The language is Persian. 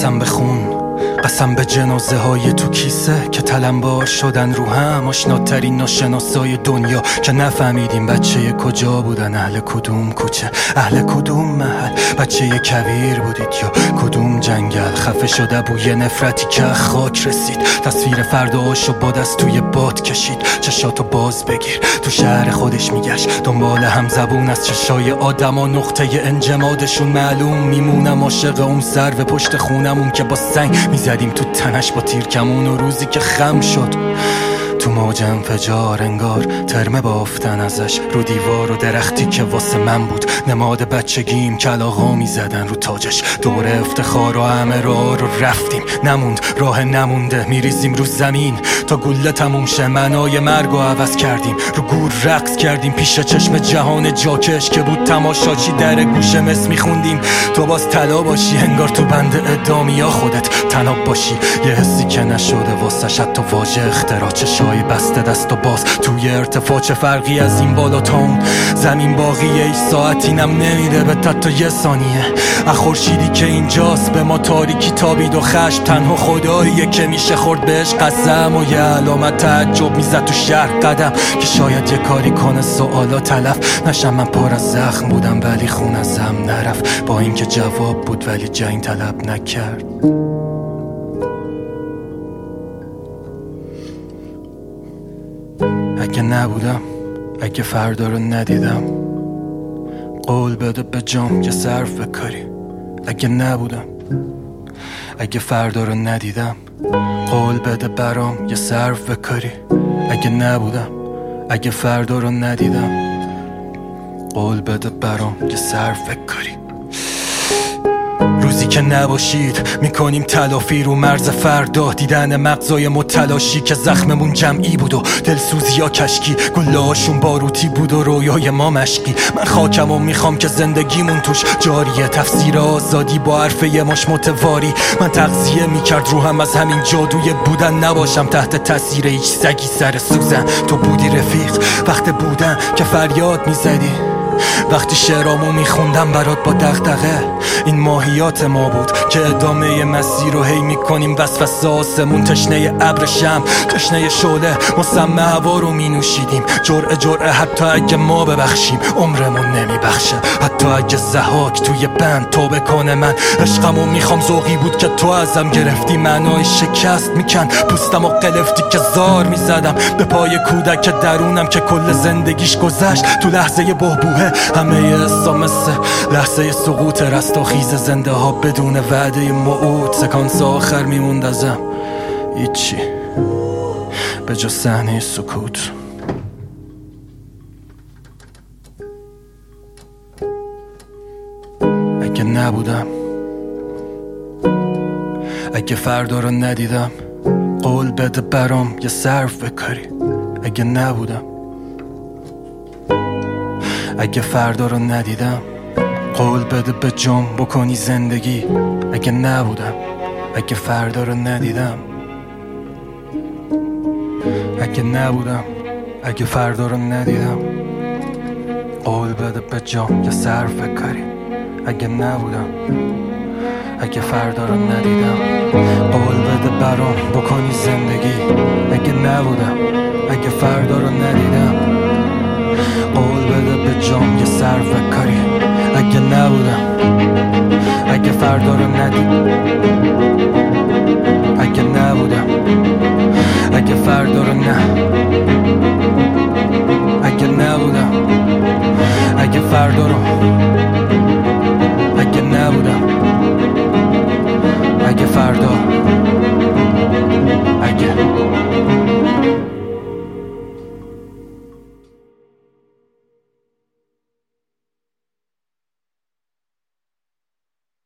قسم به خون، قسم به جنازه های تو کیسه که تلمبار شدن رو هم. آشناترین ناشناسای دنیا که نفهمیدیم بچه کجا بودن، اهل کدوم کوچه، اهل کدوم محل. بچه کویر بودید یا کدوم جنگل؟ خفه شده بوی نفرتی که خاک رسید. تصویر فرداشو با دست توی باد کشید. چشاتو باز بگیر، تو شهر خودش میگشت دنبال هم زبون از چشای آدم ها. نقطه انجمادشون معلوم میمونم. عاشق اون سر و پشت خونمون که با سنگ میزدیم تو تنش با تیر کمون. و روزی که خم شد تو موج انفجار، انگار ترمه بافتن ازش رو دیوار. و درختی که واسه من بود نماد بچگیم، کلاغا میزدن رو تاجش. دور افتخار و همه راه رو رفتیم، نموند راه نمونده. میریزیم رو زمین تا گله تموم شه. معنای مرگ رو عوض کردیم، رو گور رقص کردیم پیش چشم جهان جاکش که بود تماشاچی. در گوشه مس میخوندیم تو باز طلا باشی، انگار تو بند اعدامیا خودت تناب باشی. یه حسی که نشده واسه حتی واژه اختراع. چشای بسته دست و باز توی ارتفاع، چه فرقی از این بالا تا اون زمین باقیه. ای ساعتی نم نمیده به تا یه ثانیه. خورشیدی که اینجاست به ما تاریکی تابید و خشم. تنها خداییه که میشه خورد بهش قسم. و یه علامت تعجب میزد تو شهر قدم که شاید یه کاری کنه سوالا تلف نشم. من پر از زخم بودم ولی خون ازم نرفت، با اینکه جواب بود ولی جنگ طلب نکرد. اگه نبودم، اگه فردا رو ندیدم، قول بده به جام که صرف بکاری. اگه نبودم، اگه فردا رو ندیدم، قول بده برام یه صرف بکاری. اگه نبودم، اگه فردا رو ندیدم، قول بده برام یه صرف بکاری. روزی که نباشید میکنیم تلافی رو مرز فردا. دیدن مغزای متلاشی که زخممون جمعی بود و دلسوزی ها کشکی. گله هاشون باروتی بود و رویای ما مشکی. من خاکم و میخوام که زندگیمون توش جاریه. تفسیر آزادی با حرف یه مش متواری. من تغذیه میکرد روحم از همین جادوی بودن. نباشم تحت تاثیر هیچ سگی سر سوزن. تو بودی رفیق وقت بودن که فریاد میزدی. وقتی شعرامو میخوندم برات با دغدغه. این ماهیات ما بود که ادامه مسیر رو هی میکنیم. وسوسه آسمون، تشنه ابر شمع، تشنه شعله، مسمع هوا رو مینوشیدیم. جرعه جرعه حتی اگه ما ببخشیم عمرمون نمیبخشه. حتی اگه ضحاک توی بند توبه کنه. من عشقمو میخوام ذوقی بود که تو ازم گرفتی. معنای شکست میکن پوستم و قلفتی که زار میزدم به پای کودک درونم که کل زندگیش گذشت تو لحظه بحبوحه. همه حسا مثل لحظه سقوط رستاخیز زنده ها بدون وعده موعود. سکانس آخر میموند ازم هیچی به جز صحنه سکوت. اگه نبودم، اگه فردا رو ندیدم، قول بده برام یه صرف بکاری. اگه نبودم، اگه فردا رو ندیدم، قول بده به جام بکنی زندگی. اگه نبودم، اگه فردا رو ندیدم، اگه نبودم، اگه فردا رو ندیدم، قول بده به جام یه صرف بکاری. اگه نبودم، اگه فردا رو ندیدم، قول بده برام بکنی زندگی. اگه نبودم، اگه فردا رو ندیدم، قول بده به جام یه صرف بکاری. اگه نبودم، اگه فردا رو ندیدم، اگه نبودم، اگه فردا رو اگه نبودم، اگه فردا رو، اگه نبودم، اگه فردا